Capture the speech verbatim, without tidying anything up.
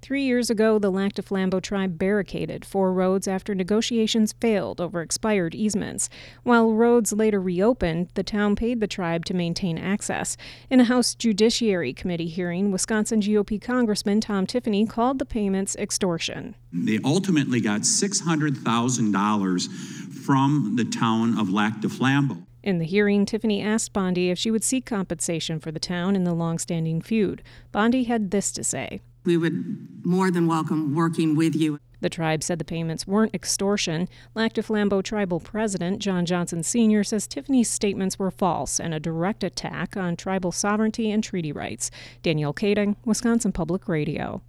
Three years ago, the Lac du Flambeau tribe barricaded four roads after negotiations failed over expired easements. While roads later reopened, the town paid the tribe to maintain access. In a House Judiciary Committee hearing, Wisconsin G O P Congressman Tom Tiffany called the payments extortion. They ultimately got six hundred thousand dollars from the town of Lac du Flambeau. In the hearing, Tiffany asked Bondi if she would seek compensation for the town in the long-standing feud. Bondi had this to say. We would more than welcome working with you. The tribe said the payments weren't extortion. Lac du Flambeau tribal president John Johnson Senior says Tiffany's statements were false and a direct attack on tribal sovereignty and treaty rights. Danielle Kading, Wisconsin Public Radio.